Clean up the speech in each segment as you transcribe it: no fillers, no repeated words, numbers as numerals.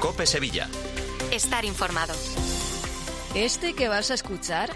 COPE Sevilla. Estar informado. ¿Este que vas a escuchar?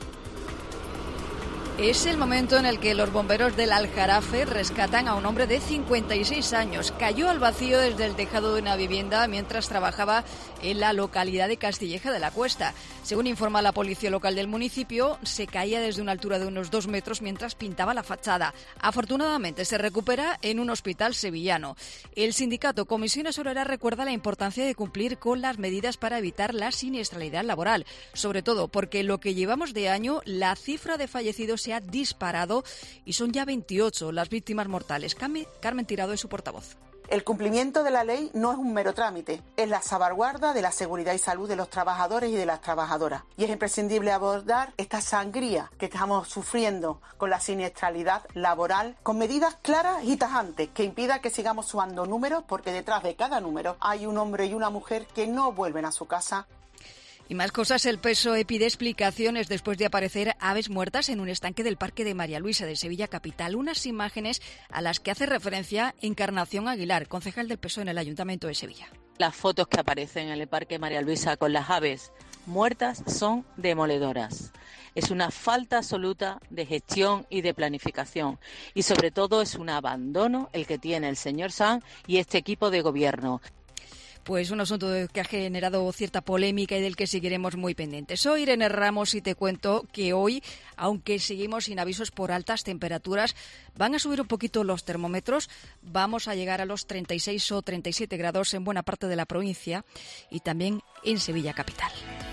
Es el momento en el que los bomberos del Aljarafe rescatan a un hombre de 56 años. Cayó al vacío desde el tejado de una vivienda mientras trabajaba en la localidad de Castilleja de la Cuesta. Según informa la policía local del municipio, se caía desde una altura de unos 2 metros mientras pintaba la fachada. Afortunadamente se recupera en un hospital sevillano. El sindicato Comisiones Obreras recuerda la importancia de cumplir con las medidas para evitar la siniestralidad laboral, sobre todo porque lo que llevamos de año, la cifra de fallecidos se ha disparado y son ya 28 las víctimas mortales. Carmen Tirado es su portavoz. El cumplimiento de la ley no es un mero trámite, es la salvaguarda de la seguridad y salud de los trabajadores y de las trabajadoras. Y es imprescindible abordar esta sangría que estamos sufriendo con la siniestralidad laboral, con medidas claras y tajantes que impidan que sigamos sumando números, porque detrás de cada número hay un hombre y una mujer que no vuelven a su casa. Y más cosas, el PSOE pide explicaciones después de aparecer aves muertas en un estanque del Parque de María Luisa de Sevilla Capital. Unas imágenes a las que hace referencia Encarnación Aguilar, concejal del PSOE en el Ayuntamiento de Sevilla. Las fotos que aparecen en el Parque María Luisa con las aves muertas son demoledoras. Es una falta absoluta de gestión y de planificación. Y sobre todo es un abandono el que tiene el señor Sanz y este equipo de gobierno. Pues un asunto que ha generado cierta polémica y del que seguiremos muy pendientes. Soy Irene Ramos y te cuento que hoy, aunque seguimos sin avisos por altas temperaturas, van a subir un poquito los termómetros. Vamos a llegar a los 36 o 37 grados en buena parte de la provincia y también en Sevilla Capital.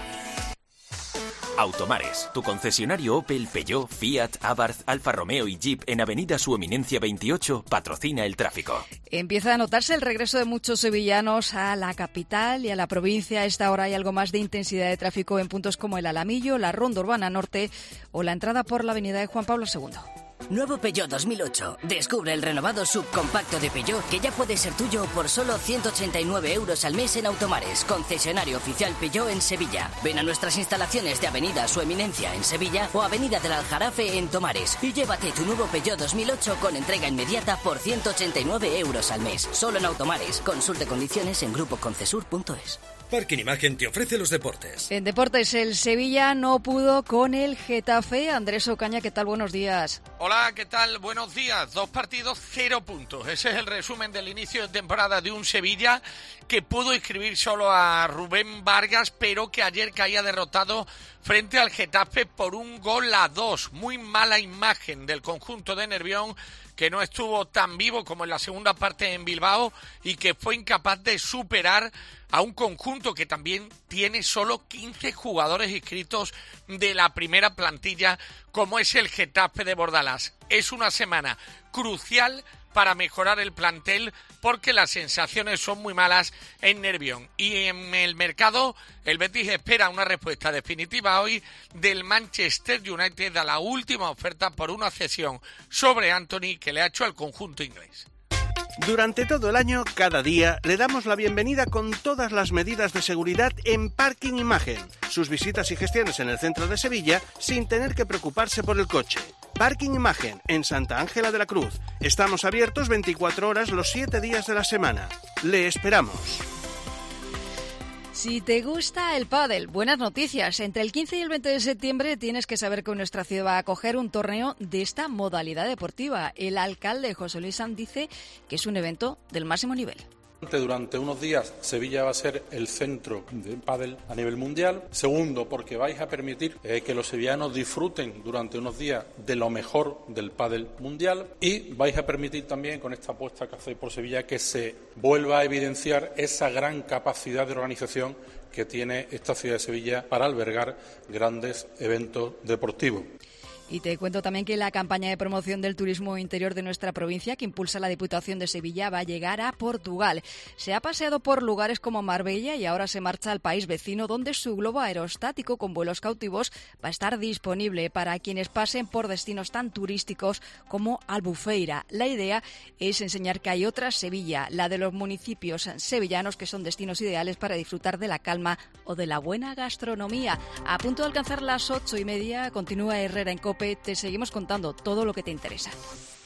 Automares, tu concesionario Opel, Peugeot, Fiat, Abarth, Alfa Romeo y Jeep en Avenida Su Eminencia 28 patrocina el tráfico. Empieza a notarse el regreso de muchos sevillanos a la capital y a la provincia. A esta hora hay algo más de intensidad de tráfico en puntos como el Alamillo, la Ronda Urbana Norte o la entrada por la avenida de Juan Pablo II. Nuevo Peugeot 2008. Descubre el renovado subcompacto de Peugeot que ya puede ser tuyo por solo 189 euros al mes en Automares, concesionario oficial Peugeot en Sevilla. Ven a nuestras instalaciones de Avenida Su Eminencia en Sevilla o Avenida del Aljarafe en Tomares y llévate tu nuevo Peugeot 2008 con entrega inmediata por 189 euros al mes. Solo en Automares. Consulte condiciones en grupoconcesur.es. Parking Imagen te ofrece los deportes. En deportes, el Sevilla no pudo con el Getafe. Andrés Ocaña, ¿qué tal? Buenos días. Hola, ¿qué tal? Buenos días. 2 partidos, 0 puntos. Ese es el resumen del inicio de temporada de un Sevilla que pudo inscribir solo a Rubén Vargas, pero que ayer caía derrotado frente al Getafe por 1-2. Muy mala imagen del conjunto de Nervión, que no estuvo tan vivo como en la segunda parte en Bilbao y que fue incapaz de superar a un conjunto que también tiene solo 15 jugadores inscritos de la primera plantilla, como es el Getafe de Bordalás. Es una semana crucial para mejorar el plantel porque las sensaciones son muy malas en Nervión. Y en el mercado, el Betis espera una respuesta definitiva hoy del Manchester United a la última oferta por una cesión sobre Anthony que le ha hecho al conjunto inglés. Durante todo el año, cada día, le damos la bienvenida con todas las medidas de seguridad en Parking Imagen. Sus visitas y gestiones en el centro de Sevilla sin tener que preocuparse por el coche. Parking Imagen, en Santa Ángela de la Cruz. Estamos abiertos 24 horas los 7 días de la semana. Le esperamos. Si te gusta el pádel, buenas noticias. Entre el 15 y el 20 de septiembre tienes que saber que nuestra ciudad va a acoger un torneo de esta modalidad deportiva. El alcalde José Luis Sanz dice que es un evento del máximo nivel. Durante unos días Sevilla va a ser el centro de pádel a nivel mundial. Segundo, porque vais a permitir que los sevillanos disfruten durante unos días de lo mejor del pádel mundial y vais a permitir también, con esta apuesta que hacéis por Sevilla, que se vuelva a evidenciar esa gran capacidad de organización que tiene esta ciudad de Sevilla para albergar grandes eventos deportivos. Y te cuento también que la campaña de promoción del turismo interior de nuestra provincia, que impulsa la Diputación de Sevilla, va a llegar a Portugal. Se ha paseado por lugares como Marbella y ahora se marcha al país vecino, donde su globo aerostático con vuelos cautivos va a estar disponible para quienes pasen por destinos tan turísticos como Albufeira. La idea es enseñar que hay otra Sevilla, la de los municipios sevillanos, que son destinos ideales para disfrutar de la calma o de la buena gastronomía. A punto de alcanzar las 8:30, continúa Herrera en COPE. Te seguimos contando todo lo que te interesa.